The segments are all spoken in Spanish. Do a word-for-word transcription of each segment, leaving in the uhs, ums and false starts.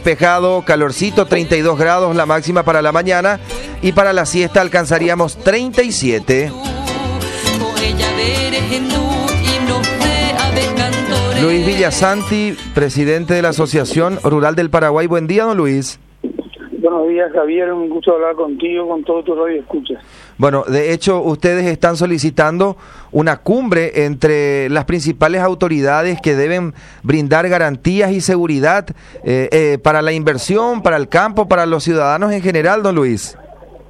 despejado, calorcito, treinta y dos grados la máxima para la mañana y para la siesta alcanzaríamos treinta y siete. Luis Villasanti, presidente de la Asociación Rural del Paraguay. Buen día, don Luis. Buenos días, Javier. Un gusto hablar contigo, con todo tu radio escucha. Bueno, de hecho, ustedes están solicitando una cumbre entre las principales autoridades que deben brindar garantías y seguridad eh, eh, para la inversión, para el campo, para los ciudadanos en general, don Luis.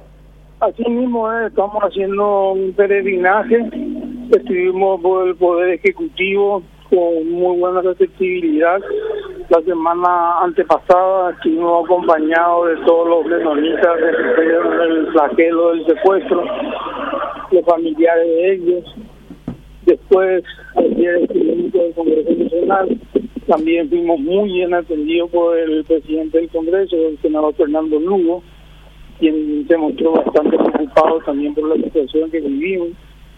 Así mismo, eh, estamos haciendo un peregrinaje. Estuvimos por el Poder Ejecutivo con muy buena receptividad. La semana antepasada estuvimos acompañados de todos los menonitas que sufrieron el flagelo del secuestro, los familiares de ellos. Después, ayer estuvimos en el Congreso Nacional. También fuimos muy bien atendidos por el presidente del Congreso, el senador Fernando Lugo, quien se mostró bastante preocupado también por la situación que vivimos.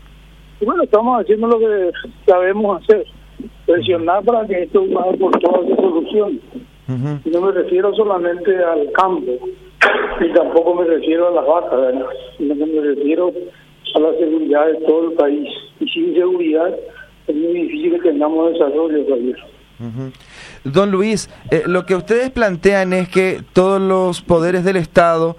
Y bueno, estamos haciendo lo que sabemos hacer, presionar para que esto una vez por todas se solucione. Uh-huh. Y no me refiero solamente al campo, ni tampoco me refiero a las vacas, ¿verdad? Sino que me refiero a la seguridad de todo el país. Y sin seguridad es muy difícil que tengamos desarrollo, Javier. Uh-huh. Don Luis, eh, lo que ustedes plantean es que todos los poderes del Estado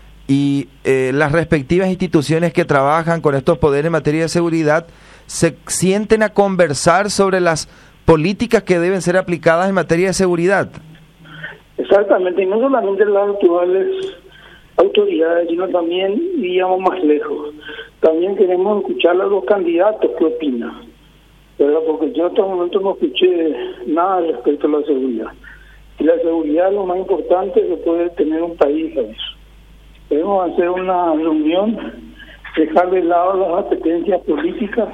y eh, las respectivas instituciones que trabajan con estos poderes en materia de seguridad se sienten a conversar sobre las políticas que deben ser aplicadas en materia de seguridad. Exactamente, y no solamente las actuales autoridades, sino también, digamos, más lejos. También queremos escuchar a los candidatos qué opinan, ¿verdad? Porque yo hasta el momento no escuché nada respecto a la seguridad. Y la seguridad es lo más importante que puede tener un país, ¿sabes? Debemos hacer una reunión, dejar de lado las apetencias políticas,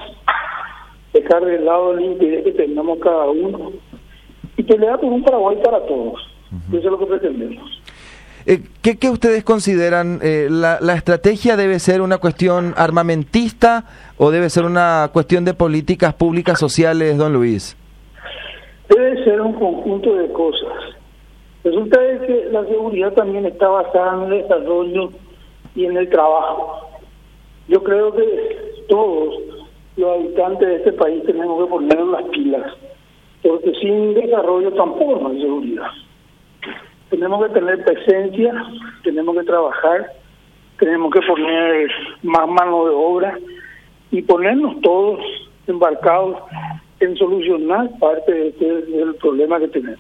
dejar de lado el interés que tengamos cada uno y pelear por un Paraguay para todos. Uh-huh. Eso es lo que pretendemos. Eh, ¿qué, ¿Qué ustedes consideran? Eh, la, ¿La estrategia debe ser una cuestión armamentista o debe ser una cuestión de políticas públicas sociales, don Luis? Debe ser un conjunto de cosas. Resulta que la seguridad también está basada en el desarrollo y en el trabajo. Yo creo que todos los habitantes de este país tenemos que poner las pilas, porque sin desarrollo tampoco no hay seguridad. Tenemos que tener presencia, tenemos que trabajar, tenemos que poner más mano de obra y ponernos todos embarcados en solucionar parte de este, del problema que tenemos.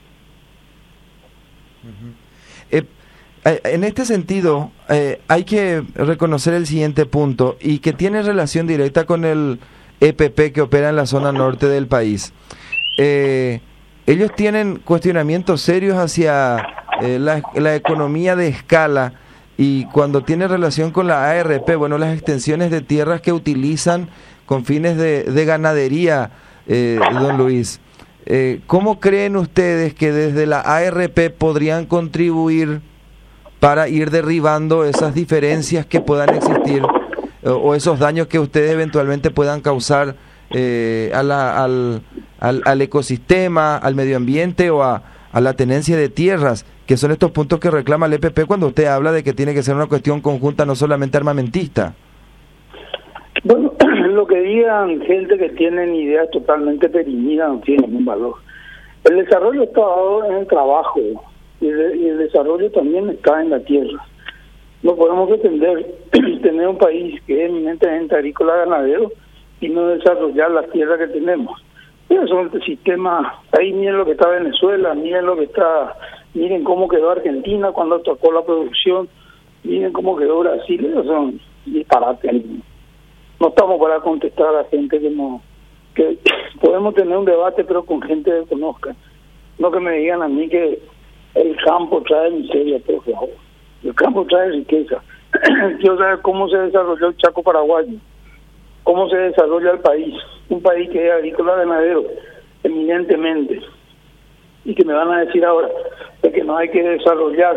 Uh-huh. Eh, en este sentido, eh, hay que reconocer el siguiente punto y que tiene relación directa con el E P P que opera en la zona norte del país. Eh, ellos tienen cuestionamientos serios hacia eh, la, la economía de escala y cuando tiene relación con la A R P, bueno, las extensiones de tierras que utilizan con fines de, de ganadería, eh, don Luis. Eh, ¿Cómo creen ustedes que desde la A R P podrían contribuir para ir derribando esas diferencias que puedan existir eh, o esos daños que ustedes eventualmente puedan causar eh, a la, al, al, al ecosistema, al medio ambiente o a, a la tenencia de tierras, que son estos puntos que reclama el E P P cuando usted habla de que tiene que ser una cuestión conjunta, no solamente armamentista? Bueno, lo que digan gente que tienen ideas totalmente perimidas no tienen un valor. El desarrollo está dado en el trabajo y el, y el desarrollo también está en la tierra. No podemos pretender tener un país que es eminentemente agrícola ganadero y no desarrollar la tierra que tenemos. Pero son el sistema, ahí miren lo que está Venezuela, miren lo que está, miren cómo quedó Argentina cuando tocó la producción, miren cómo quedó Brasil, esos son disparates. No estamos para contestar a la gente que no, que podemos tener un debate pero con gente que conozca, no que me digan a mí que el campo trae miseria, por favor. El campo trae riqueza. Quiero saber cómo se desarrolló el Chaco paraguayo, cómo se desarrolla el país, un país que es agrícola ganadero eminentemente, y que me van a decir ahora de que no hay que desarrollar.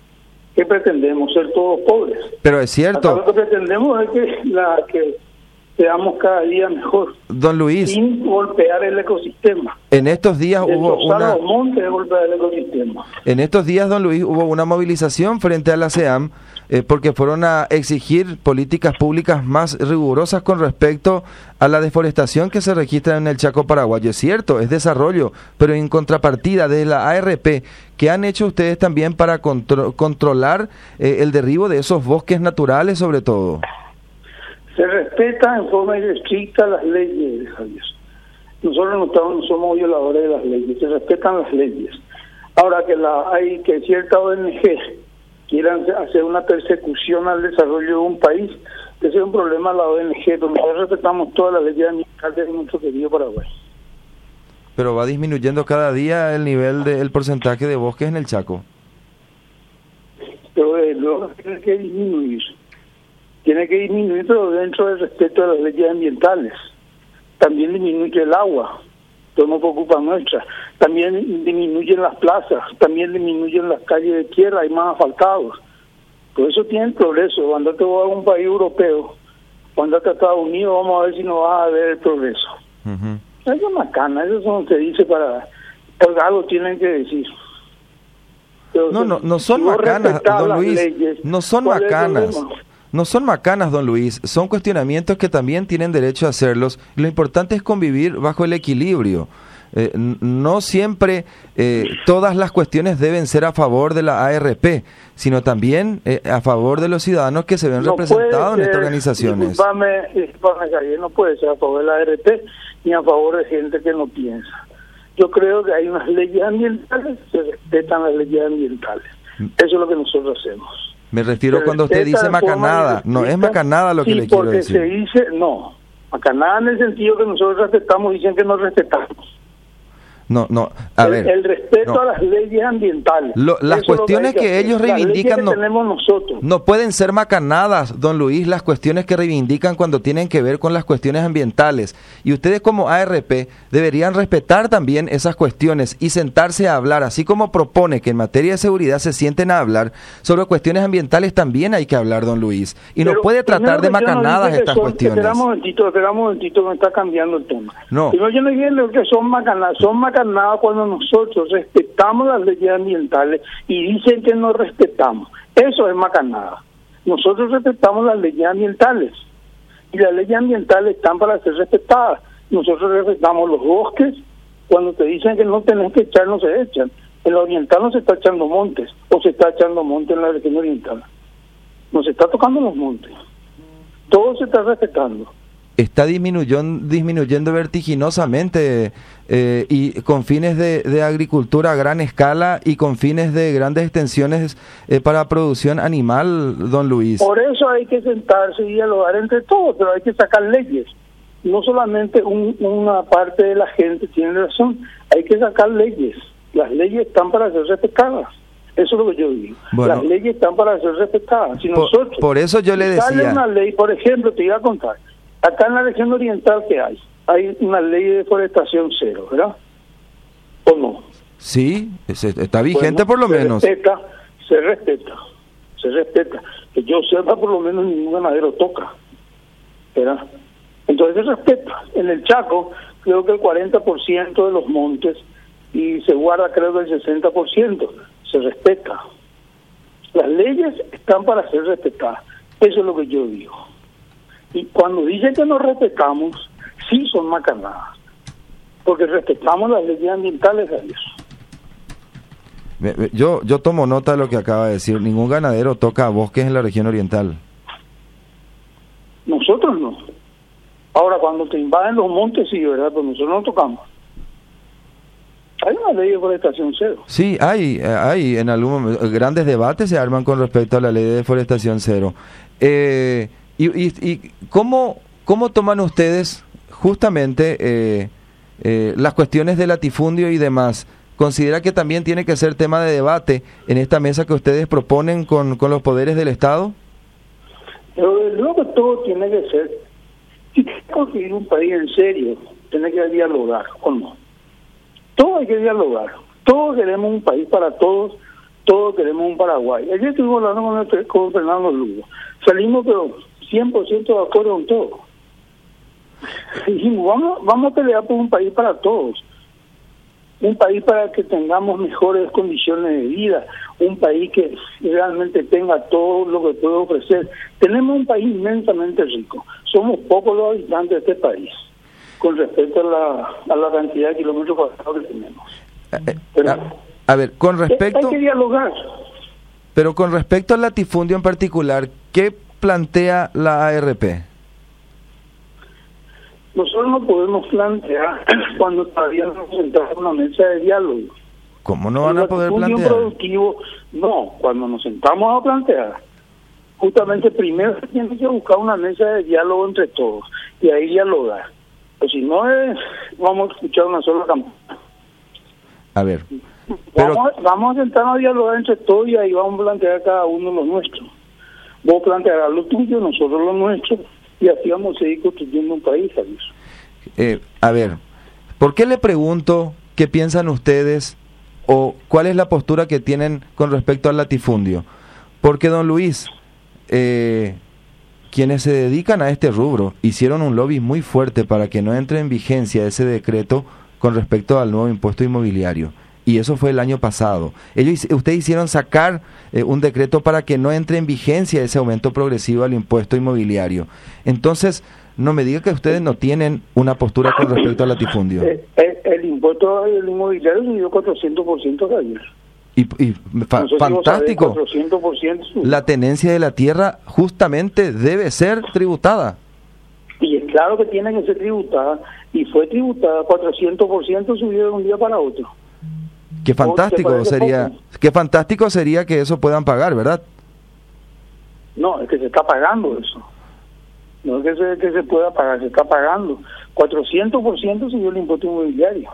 ¿Qué pretendemos? ¿Ser todos pobres? Pero es cierto. Acá lo que pretendemos es que la que seamos cada día mejor. Don Luis, sin golpear el ecosistema. En estos días hubo una... los montes, golpear el ecosistema. En estos días, don Luis, hubo una movilización frente a la SEAM eh, porque fueron a exigir políticas públicas más rigurosas con respecto a la deforestación que se registra en el Chaco paraguayo. Es cierto, es desarrollo, pero en contrapartida de la A R P, ¿qué han hecho ustedes también para contro controlar eh, el derribo de esos bosques naturales, sobre todo? Se respetan en forma estricta las leyes, Javier. Nosotros no, estamos, no somos violadores de las leyes, se respetan las leyes. Ahora que la hay que cierta O N G quieran hacer una persecución al desarrollo de un país, ese es un problema de la O N G, pero nosotros respetamos todas las leyes ambientales de nuestro querido Paraguay. Pero va disminuyendo cada día el nivel del porcentaje de bosques en el Chaco. Pero eh, luego tiene que disminuir. Tiene que disminuir, pero dentro del respeto de las leyes ambientales. También disminuye el agua, pero no preocupa nuestra. También disminuyen las plazas, también disminuyen las calles de tierra, hay más asfaltados. Por eso tienen progreso. Cuando te voy a un país europeo, cuando te a Estados Unidos, vamos a ver si no vas a ver el progreso. Uh-huh. Eso es macana, eso es lo que se dice para... Porque algo tienen que decir. Pero no, si, no, no son si macanas, don Luis, leyes, no son macanas. No son macanas, don Luis, son cuestionamientos que también tienen derecho a hacerlos. Lo importante es convivir bajo el equilibrio. Eh, no siempre eh, todas las cuestiones deben ser a favor de la A R P, sino también eh, a favor de los ciudadanos que se ven no representados ser, en estas organizaciones. Disculpame, disculpame, Javier, no puede ser a favor de la A R P ni a favor de gente que no piensa. Yo creo que hay unas leyes ambientales, se respetan las leyes ambientales. Eso es lo que nosotros hacemos. Me refiero se cuando usted dice macanada, no es macanada lo que sí, le quiero decir. Porque se dice, no, macanada en el sentido que nosotros respetamos, dicen que no respetamos. No, no, a el, ver. El respeto no. a las leyes ambientales. Lo, las Eso cuestiones que, que ellos reivindican que no, tenemos nosotros. no pueden ser macanadas, don Luis, las cuestiones que reivindican cuando tienen que ver con las cuestiones ambientales. Y ustedes como A R P deberían respetar también esas cuestiones y sentarse a hablar, así como propone que en materia de seguridad se sienten a hablar, sobre cuestiones ambientales también hay que hablar, don Luis. Y Pero no puede tratar de macanadas no estas son, cuestiones. Esperamos un momentito, esperamos un momentito, me está cambiando el tema. No. Pero yo no entiendo que son macanadas, son macanadas cuando nosotros respetamos las leyes ambientales y dicen que no respetamos. Eso es macanada. Nosotros respetamos las leyes ambientales y las leyes ambientales están para ser respetadas. Nosotros respetamos los bosques. Cuando te dicen que no tenés que echar, no se echan. En la oriental no se está echando montes, o se está echando montes en la región oriental. No se está tocando los montes. Todo se está respetando. Está disminuyendo, disminuyendo vertiginosamente eh, y con fines de, de agricultura a gran escala y con fines de grandes extensiones eh, para producción animal, don Luis. Por eso hay que sentarse y dialogar entre todos, pero hay que sacar leyes. No solamente un, una parte de la gente tiene razón, hay que sacar leyes. Las leyes están para ser respetadas. Eso es lo que yo digo. Bueno, las leyes están para ser respetadas. Si nosotros, por, por eso yo le decía... Sale una ley, por ejemplo, te iba a contar. Acá en la región oriental, ¿qué hay? Hay una ley de deforestación cero, ¿verdad? ¿O no? Sí, está vigente. Bueno, por lo se menos. Respeta, se respeta, se respeta. Que yo sepa, por lo menos ningún ganadero toca, ¿verdad? Entonces se respeta. En el Chaco, creo que el cuarenta por ciento de los montes y se guarda, creo que el sesenta por ciento. Se respeta. Las leyes están para ser respetadas. Eso es lo que yo digo. Y cuando dicen que no respetamos, sí son macanadas, porque respetamos las leyes ambientales a eso. Yo, yo tomo nota de lo que acaba de decir. Ningún ganadero toca bosques en la región oriental. Nosotros no. Ahora, cuando te invaden los montes, sí, ¿verdad? Pero nosotros no tocamos. Hay una ley de deforestación cero. Sí, hay, hay en algún grandes debates se arman con respecto a la ley de deforestación cero. Eh... ¿Y, y, y cómo, cómo toman ustedes justamente eh, eh, las cuestiones de latifundio y demás? ¿Considera que también tiene que ser tema de debate en esta mesa que ustedes proponen con, con los poderes del Estado? Pero luego que todo tiene que ser, si quieres construir un país en serio, tiene que dialogar, ¿o no? Todo hay que dialogar. Todos queremos un país para todos, todos queremos un Paraguay. Ayer estuvimos hablando con, el, con Fernando Lugo. Salimos, pero cien por ciento de acuerdo en todo. dijimos, vamos, vamos a pelear por un país para todos. Un país para que tengamos mejores condiciones de vida, un país que realmente tenga todo lo que puede ofrecer. Tenemos un país inmensamente rico, somos pocos los habitantes de este país, con respecto a la, a la cantidad de kilómetros cuadrados que tenemos. Pero, a, a ver, con respecto... Hay que dialogar. Pero con respecto al latifundio en particular, ¿qué plantea la A R P? Nosotros no podemos plantear cuando todavía no nos sentamos en una mesa de diálogo. ¿Cómo no van a poder plantear? Productivo, no, cuando nos sentamos a plantear, justamente primero se tiene que buscar una mesa de diálogo entre todos y ahí dialogar. Pues si no es, vamos a escuchar una sola campana. A ver, pero... vamos, vamos a sentarnos a dialogar entre todos y ahí vamos a plantear cada uno lo nuestro. Vos plantearás lo tuyo, nosotros lo nuestro. Y así vamos a seguir construyendo un país, Javier. Eh, a ver, ¿por qué le pregunto qué piensan ustedes o cuál es la postura que tienen con respecto al latifundio? Porque, don Luis, eh, quienes se dedican a este rubro hicieron un lobby muy fuerte para que no entre en vigencia ese decreto con respecto al nuevo impuesto inmobiliario. Y eso fue el año pasado. Ellos, ustedes hicieron sacar eh, un decreto para que no entre en vigencia ese aumento progresivo al impuesto inmobiliario. Entonces, no me diga que ustedes no tienen una postura con respecto al latifundio. El, el, el impuesto al inmobiliario subió cuatrocientos por ciento, Javier. Y, y fa, no sé fantástico. Si cuatrocientos por ciento la tenencia de la tierra justamente debe ser tributada. Y es claro que tiene que ser tributada. Y fue tributada, cuatrocientos por ciento subió de un día para otro. Qué fantástico sería, poco? qué fantástico sería que eso puedan pagar, ¿verdad? No, es que se está pagando eso. No es que se, que se pueda pagar, se está pagando. cuatrocientos por ciento subió el impuesto inmobiliario.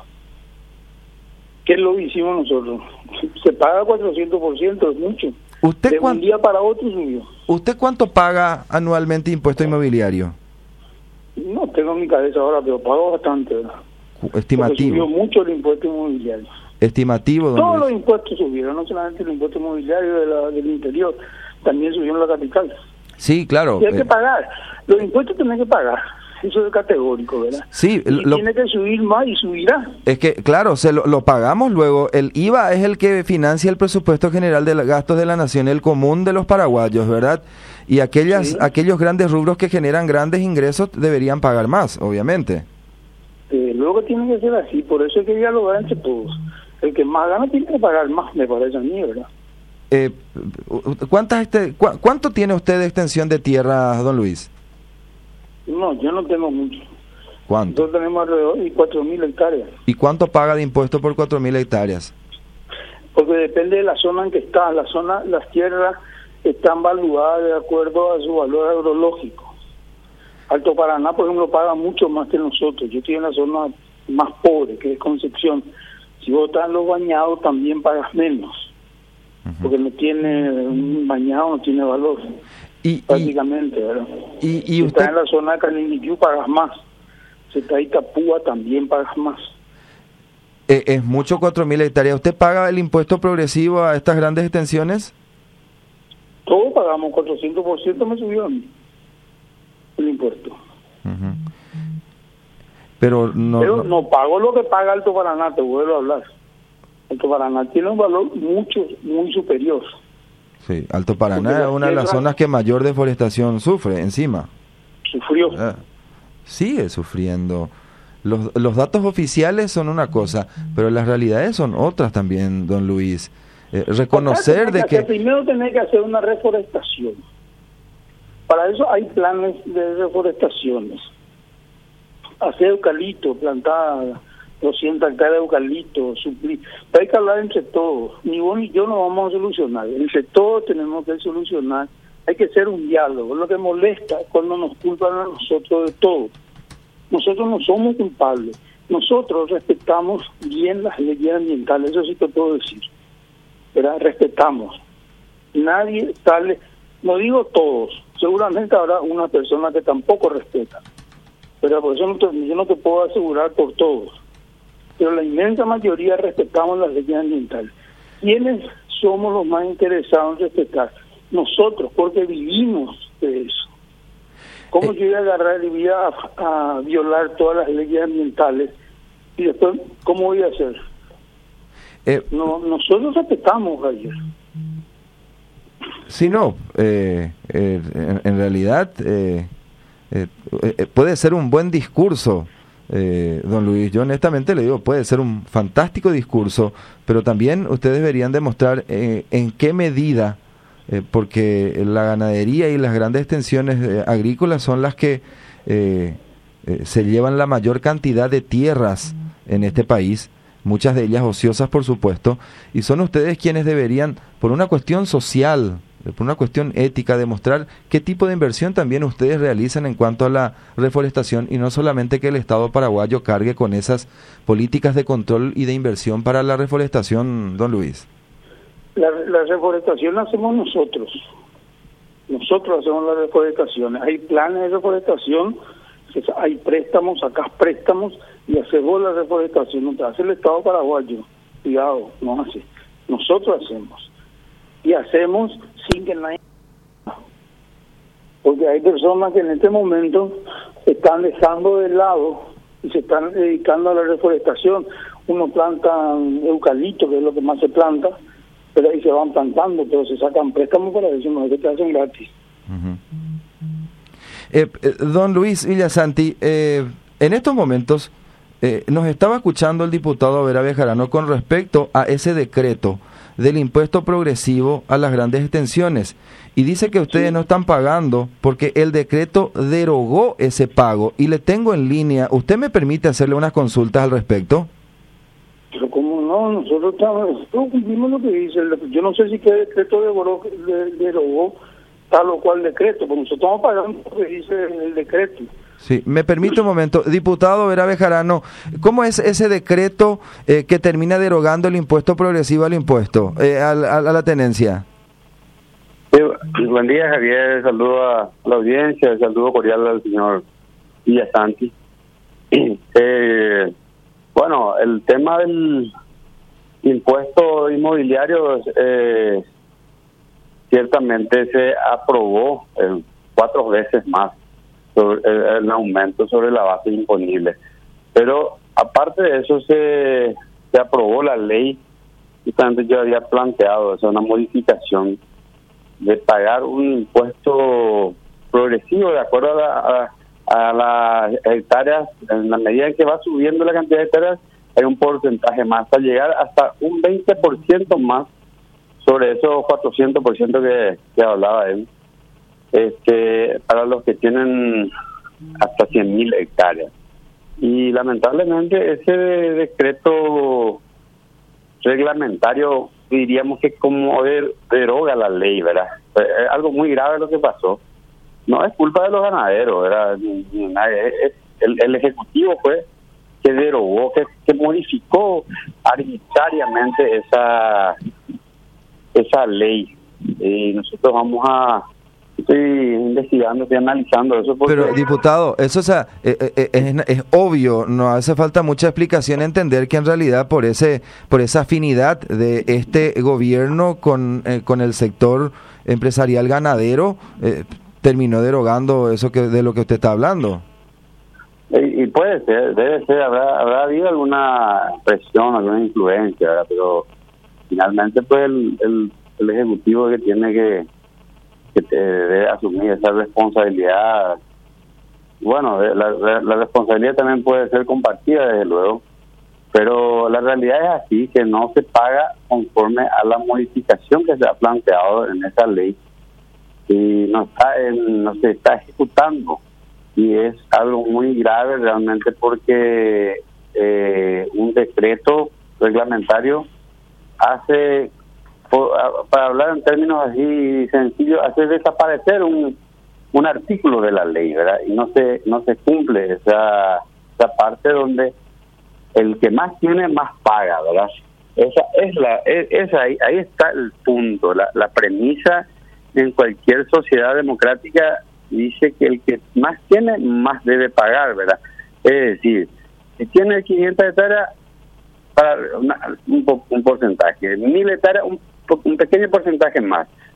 ¿Qué lo hicimos nosotros? Se paga cuatrocientos por ciento, es mucho. ¿Usted de cuán... un día para otro subió. ¿Usted cuánto paga anualmente impuesto inmobiliario? No tengo en mi cabeza ahora, pero pago bastante, ¿verdad? Estimativo. Porque subió mucho el impuesto inmobiliario. Estimativo, don Todos Luis. los impuestos subieron, no solamente el impuesto inmobiliario de la, del interior, también subió en la capital. Sí, claro. Y hay eh, que pagar, los impuestos tienen que pagar, eso es categórico, ¿verdad? Sí, y lo, tiene que subir más y subirá. Es que, claro, se lo, lo pagamos luego. El I V A es el que financia el presupuesto general de los gastos de la nación, el común de los paraguayos, ¿verdad? Y aquellas, sí. aquellos grandes rubros que generan grandes ingresos deberían pagar más, obviamente. Eh, luego tiene que ser así, por eso hay que dialogar entre todos. El que más gana tiene que pagar más, me parece a mí, ¿verdad? Eh, ¿cuántas este, cu ¿Cuánto tiene usted de extensión de tierra, don Luis? No, yo no tengo mucho. ¿Cuánto? Nosotros tenemos alrededor de cuatro mil hectáreas. ¿Y cuánto paga de impuesto por cuatro mil hectáreas? Porque depende de la zona en que está. La zona, las tierras están valuadas de acuerdo a su valor agrológico. Alto Paraná, por ejemplo, paga mucho más que nosotros. Yo estoy en la zona más pobre, que es Concepción. Si vos estás en los bañados, también pagas menos. Uh-huh. Porque no tiene, un bañado no tiene valor. Y, prácticamente, y, ¿verdad? Y, y si usted... estás en la zona de Caniniquí, pagas más. Si estás en Itapúa, también pagas más. Eh, es mucho cuatro mil hectáreas. ¿Usted paga el impuesto progresivo a estas grandes extensiones? Todos pagamos cuatrocientos por ciento, me subió a mí el impuesto. Uh-huh. Pero no, Pero no no pago lo que paga Alto Paraná, te vuelvo a hablar. Alto Paraná tiene un valor mucho, muy superior. Sí, Alto Paraná es una de las zonas que mayor deforestación sufre encima. Sufrió. Eh, sigue sufriendo. Los, los datos oficiales son una cosa, pero las realidades son otras también, don Luis. Eh, reconocer de que... que... Primero tenés que hacer una reforestación. Para eso hay planes de reforestaciones. Hacer eucalipto, plantar doscientas hectáreas de eucalipto, suplir. Pero hay que hablar entre todos. Ni vos ni yo no vamos a solucionar. Entre todos tenemos que solucionar. Hay que hacer un diálogo. Lo que molesta es cuando nos culpan a nosotros de todo. Nosotros no somos culpables. Nosotros respetamos bien las leyes ambientales. Eso sí te puedo decir. ¿Verdad? Respetamos. Nadie sale, no digo todos, seguramente habrá una persona que tampoco respeta. Pero por eso no te, yo no te puedo asegurar por todos. Pero la inmensa mayoría respetamos las leyes ambientales. ¿Quiénes somos los más interesados en respetar? Nosotros, porque vivimos de eso. ¿Cómo Eh, yo voy a agarrar y voy a, a violar todas las leyes ambientales? Y después, ¿cómo voy a hacer? eh, No, nosotros respetamos, Javier. Sí, no, eh, eh, en, en realidad eh, eh, eh, puede ser un buen discurso, eh, don Luis. Yo honestamente le digo, puede ser un fantástico discurso, pero también ustedes deberían demostrar eh, en qué medida, eh, porque la ganadería y las grandes extensiones eh, agrícolas son las que eh, eh, se llevan la mayor cantidad de tierras en este país, muchas de ellas ociosas, por supuesto, y son ustedes quienes deberían, por una cuestión social, por una cuestión ética, demostrar qué tipo de inversión también ustedes realizan en cuanto a la reforestación, y no solamente que el Estado paraguayo cargue con esas políticas de control y de inversión para la reforestación, don Luis. La, la reforestación la hacemos nosotros. Nosotros hacemos las reforestaciones. Hay planes de reforestación, hay préstamos, sacás préstamos y hacemos la reforestación. No te hace el Estado paraguayo. Cuidado, no hace. Nosotros hacemos. Y hacemos sin que nadie... Porque hay personas que en este momento se están dejando de lado y se están dedicando a la reforestación. Uno planta eucalipto, que es lo que más se planta, pero ahí se van plantando, pero se sacan préstamos para eso, no es que te hacen gratis. Uh-huh. eh, eh, don Luis Villasanti, eh, en estos momentos eh, nos estaba escuchando el diputado Vera Bejarano con respecto a ese decreto del impuesto progresivo a las grandes extensiones, y dice que ustedes sí no están pagando porque el decreto derogó ese pago, y le tengo en línea. ¿Usted me permite hacerle unas consultas al respecto? Pero como no, nosotros, estamos, nosotros cumplimos lo que dice el, yo no sé si qué decreto derogó, derogó tal o cual decreto, porque nosotros estamos pagando lo que dice el decreto. Sí, me permite un momento. Diputado Vera Bejarano, ¿cómo es ese decreto eh, que termina derogando el impuesto progresivo al impuesto, eh, a, a, a la tenencia? Sí, buen día, Javier. Saludo a la audiencia, saludo cordial al señor Villasanti. Eh, bueno, el tema del impuesto inmobiliario eh, ciertamente se aprobó eh, cuatro veces más sobre el, el aumento sobre la base imponible, pero aparte de eso se, se aprobó la ley, y también yo había planteado, es una modificación de pagar un impuesto progresivo de acuerdo a, la, a, a las hectáreas. En la medida en que va subiendo la cantidad de hectáreas, hay un porcentaje más, hasta llegar hasta un veinte por ciento más sobre esos cuatrocientos por ciento que, que hablaba él, este, para los que tienen hasta cien mil hectáreas. Y lamentablemente ese decreto reglamentario, diríamos que como deroga la ley, ¿verdad? Es algo muy grave lo que pasó. No es culpa de los ganaderos, ¿verdad? El, el Ejecutivo fue que derogó, que, que modificó arbitrariamente esa esa ley. Y nosotros vamos a... Estoy investigando, estoy analizando eso. Porque... Pero, diputado, eso o sea, eh, eh, es, es obvio, no hace falta mucha explicación entender que en realidad por ese por esa afinidad de este gobierno con, eh, con el sector empresarial ganadero, eh, terminó derogando eso que de lo que usted está hablando. Y, y puede ser, debe ser, habrá, habrá habido alguna presión, alguna influencia, ¿verdad? Pero finalmente pues el, el, el Ejecutivo que tiene que que te debe asumir esa responsabilidad. Bueno, la, la, la responsabilidad también puede ser compartida, desde luego, pero la realidad es así, que no se paga conforme a la modificación que se ha planteado en esa ley, y no está en, no se está ejecutando, y es algo muy grave realmente, porque eh, un decreto reglamentario hace, para hablar en términos así sencillos, hace desaparecer un un artículo de la ley, ¿verdad? Y no se no se cumple esa esa parte donde el que más tiene más paga, ¿verdad? Esa es la es, es ahí ahí está el punto. La, la premisa en cualquier sociedad democrática dice que el que más tiene más debe pagar, ¿verdad? Es decir, si tiene quinientas hectáreas, para una, un, un porcentaje, mil hectáreas, un un pequeño porcentaje más,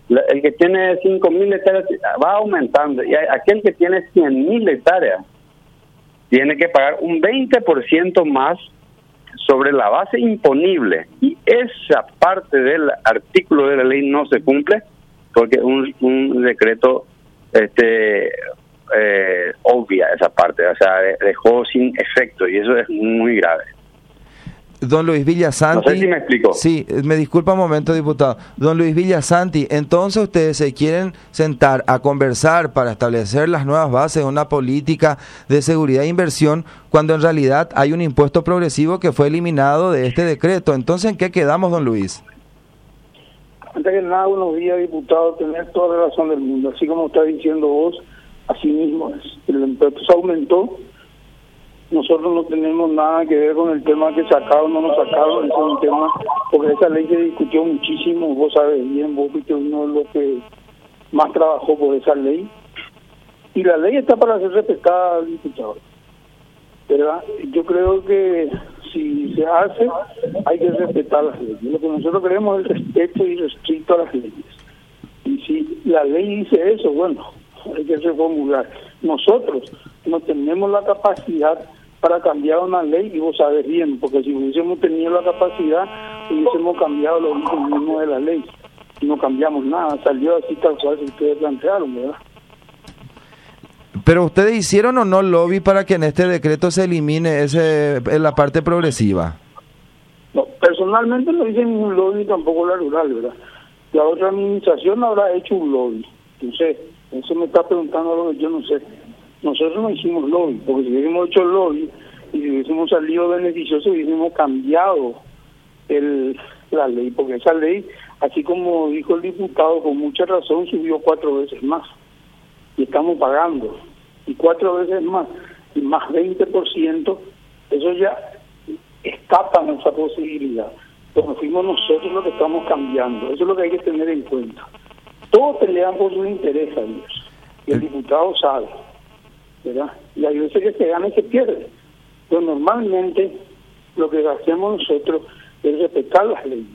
el que tiene cinco mil hectáreas va aumentando, y aquel que tiene cien mil hectáreas tiene que pagar un veinte por ciento más sobre la base imponible, y esa parte del artículo de la ley no se cumple porque un, un decreto este eh, obvia esa parte, o sea, dejó sin efecto, y eso es muy grave. Don Luis Villasanti. No sé si me explico. Sí, me disculpa un momento, diputado. Don Luis Villasanti, entonces ustedes se quieren sentar a conversar para establecer las nuevas bases de una política de seguridad e inversión, cuando en realidad hay un impuesto progresivo que fue eliminado de este decreto. Entonces, ¿en qué quedamos, don Luis? Antes que nada, buenos días, diputado. Tener toda la razón del mundo. Así como está diciendo vos, así mismo es. El impuesto se aumentó. Nosotros no tenemos nada que ver con el tema que sacaron o no sacaron, ese es un tema, porque esa ley se discutió muchísimo, vos sabes bien, vos fuiste uno de los que más trabajó por esa ley, y la ley está para ser respetada, diputado, ¿verdad? Yo creo que si se hace, hay que respetar las leyes. Lo que nosotros queremos es respeto irrestricto a las leyes, y si la ley dice eso, bueno, hay que reformular. Nosotros no tenemos la capacidad para cambiar una ley, y vos sabes bien, porque si hubiésemos tenido la capacidad, hubiésemos cambiado los mismos de la ley. Y no cambiamos nada, salió así tal cual que ustedes plantearon, ¿verdad? Pero ustedes hicieron o no lobby para que en este decreto se elimine ese la parte progresiva. No, personalmente no hice ningún lobby, tampoco la rural, ¿verdad? La otra administración habrá hecho un lobby, no sé, eso me está preguntando algo que yo no sé. Nosotros no hicimos lobby, porque si hubiésemos hecho lobby y si hubiésemos salido beneficiosos, hubiésemos cambiado el, la ley, porque esa ley, así como dijo el diputado, con mucha razón, subió cuatro veces más. Y estamos pagando. Y cuatro veces más, y más veinte por ciento, eso ya escapa nuestra posibilidad. Pero fuimos nosotros los que estamos cambiando. Eso es lo que hay que tener en cuenta. Todos pelean por su interés, Dios. Y el diputado sabe, ¿verdad? Y hay veces que se gana y se pierde. Pero normalmente lo que hacemos nosotros es respetar las leyes.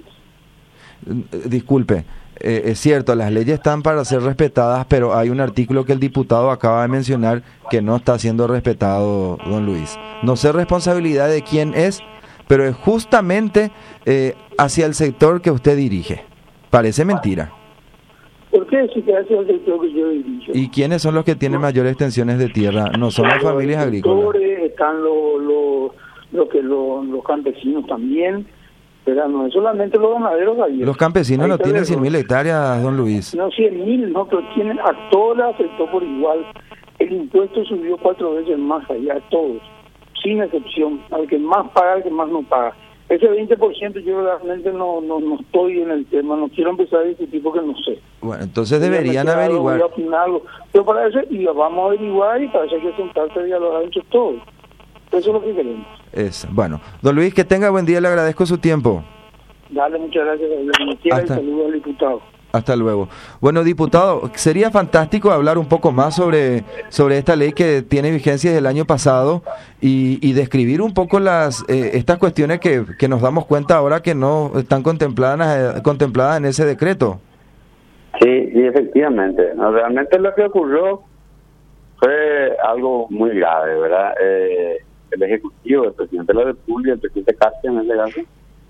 Disculpe, eh, es cierto, las leyes están para ser respetadas, pero hay un artículo que el diputado acaba de mencionar que no está siendo respetado, don Luis. No sé responsabilidad de quién es, pero es justamente eh, hacia el sector que usted dirige. Parece mentira. ¿Por qué si te hace el sector que yo dirijo? ¿Y quiénes son los que tienen mayores extensiones de tierra? No son las familias agrícolas. Están los lo, lo que lo, los campesinos también, pero no es solamente los ganaderos gallegos. Los campesinos no tienen cien mil hectáreas, don Luis. No, cien mil, no, pero tienen, a todos les afectó por igual. El impuesto subió cuatro veces más allá, a todos, sin excepción. Al que más paga, al que más no paga. Ese veinte por ciento yo realmente no, no no estoy en el tema, no quiero empezar a discutir porque no sé. Bueno, entonces deberían averiguar. Algo, pero para eso, y lo vamos a averiguar, y para eso hay que sentarse y dialogar entre todos. Eso es lo que queremos. Es, bueno, don Luis, que tenga buen día, le agradezco su tiempo. Dale, muchas gracias, como quiera, Hasta... y saludos al diputado. Hasta luego. Bueno, diputado, sería fantástico hablar un poco más sobre, sobre esta ley que tiene vigencia desde el año pasado y, y describir un poco las eh, estas cuestiones que, que nos damos cuenta ahora que no están contempladas, eh, contempladas en ese decreto. Sí, sí, efectivamente. No, realmente lo que ocurrió fue algo muy grave, ¿verdad? Eh, el Ejecutivo, el Presidente de la República, el Presidente Castro en este caso,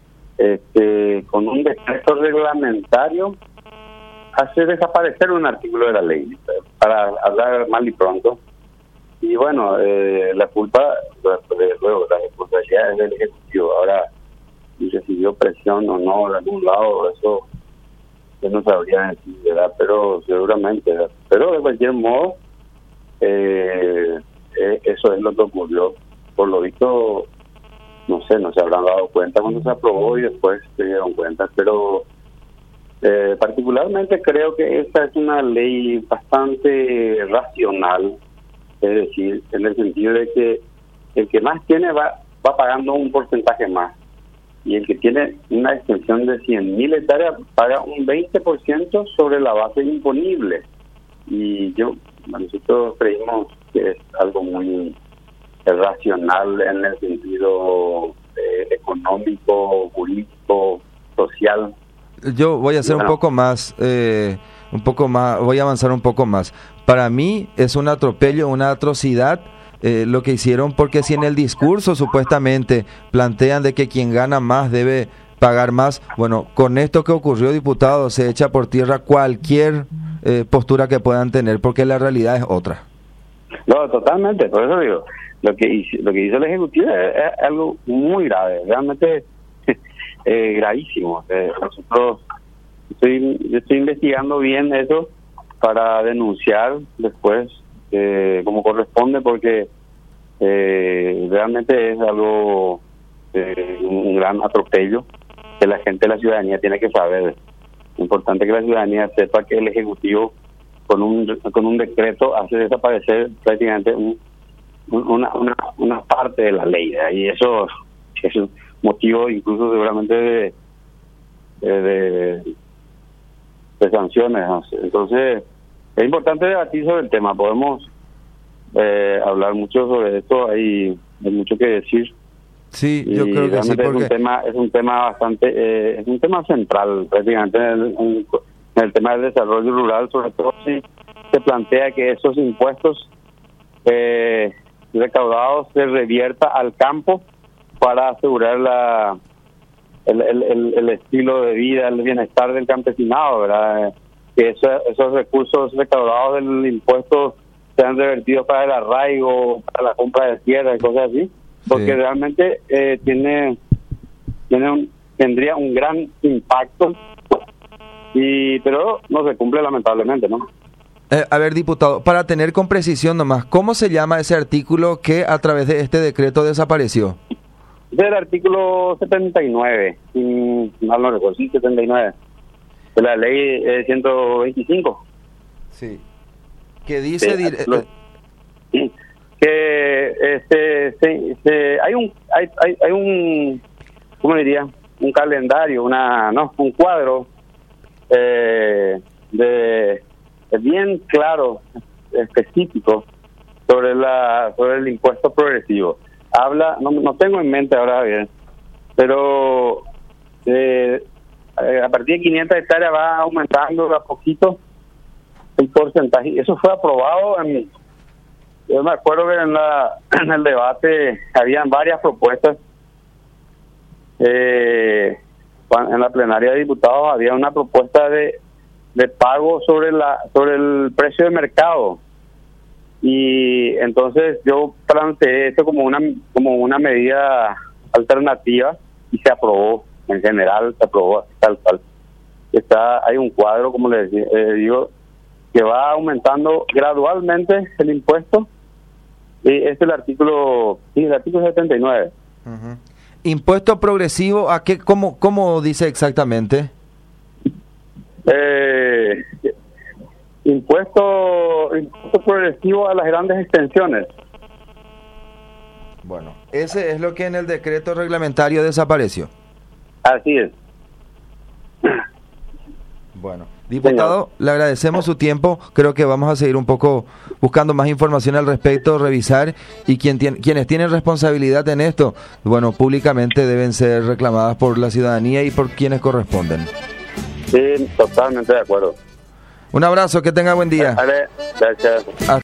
este, con un decreto reglamentario, hace desaparecer un artículo de la ley, para hablar mal y pronto. Y bueno, eh, la culpa, de, luego, la responsabilidad es del Ejecutivo. Ahora, si recibió presión o no de algún lado, eso yo no sabría decir, ¿verdad? Pero seguramente, ¿verdad? Pero de cualquier modo, eh, eh, eso es lo que ocurrió. Por lo visto, no sé, no se habrán dado cuenta cuando se aprobó y después se dieron cuenta, pero eh, particularmente creo que esta es una ley bastante racional, es decir, en el sentido de que el que más tiene va, va pagando un porcentaje más, y el que tiene una extensión de cien mil hectáreas paga un veinte por ciento sobre la base imponible, y yo, nosotros creímos que es algo muy racional en el sentido eh, económico, jurídico, social. yo voy a hacer bueno. un poco más, eh, un poco más, voy a avanzar un poco más. Para mí es un atropello, una atrocidad eh, lo que hicieron, porque si en el discurso supuestamente plantean de que quien gana más debe pagar más, bueno, con esto que ocurrió, diputado, se echa por tierra cualquier eh, postura que puedan tener, porque la realidad es otra. No, totalmente, por eso digo, lo que hizo, lo que hizo el Ejecutivo es, es algo muy grave, realmente eh, gravísimo. Eh, nosotros estoy, yo estoy investigando bien eso para denunciar después eh, como corresponde, porque eh, realmente es algo, eh, un gran atropello que la gente de la ciudadanía tiene que saber. Es importante que la ciudadanía sepa que el Ejecutivo con un con un decreto hace desaparecer prácticamente un, una, una una parte de la ley, ¿eh? Y eso es un motivo incluso seguramente de de, de, de sanciones, ¿no? Entonces es importante debatir sobre el tema. Podemos eh, hablar mucho sobre esto, hay, hay mucho que decir. Sí, yo y creo que sí, porque... es un tema es un tema bastante eh, es un tema central prácticamente en el, en, en el tema del desarrollo rural, sobre todo si se plantea que esos impuestos eh, recaudados se revierta al campo para asegurar la el, el, el, el estilo de vida, el bienestar del campesinado, ¿verdad? Que eso, esos recursos recaudados del impuesto sean revertidos para el arraigo, para la compra de tierra y cosas así, porque sí. realmente eh, tiene tiene un, tendría un gran impacto, y pero no se cumple lamentablemente, ¿no? Eh, a ver, diputado, para tener con precisión nomás, ¿cómo se llama ese artículo que a través de este decreto desapareció? Es el artículo setenta y nueve, si mal no recuerdo, sí, setenta y nueve, de la ley eh, ciento veinticinco. Sí. Que dice... Sí, dire- lo, sí, que este se, se, hay un hay, hay hay un ¿cómo diría? Un calendario, una no un cuadro eh, de bien claro, específico sobre la sobre el impuesto progresivo. Habla, no no tengo en mente ahora bien, pero eh, a partir de quinientas hectáreas va aumentando a poquito el porcentaje. Eso fue aprobado en, yo me acuerdo que en, la, en el debate habían varias propuestas. Eh, en la plenaria de diputados había una propuesta de, de pago sobre la sobre el precio de mercado, y entonces yo planteé esto como una como una medida alternativa y se aprobó. En general se aprobó tal tal. Está hay un cuadro, como les eh, digo, que va aumentando gradualmente el impuesto. Y es el artículo, sí, el artículo setenta y nueve. Uh-huh. ¿Impuesto progresivo a qué? ¿Cómo, cómo dice exactamente? Eh, impuesto, impuesto progresivo a las grandes extensiones. Bueno, ese es lo que en el decreto reglamentario desapareció. Así es. Bueno, diputado, le agradecemos su tiempo. Creo que vamos a seguir un poco buscando más información al respecto, revisar, y quien tiene, quienes tienen responsabilidad en esto, bueno, públicamente deben ser reclamadas por la ciudadanía y por quienes corresponden. Sí, totalmente de acuerdo. Un abrazo, que tenga buen día. Vale, gracias.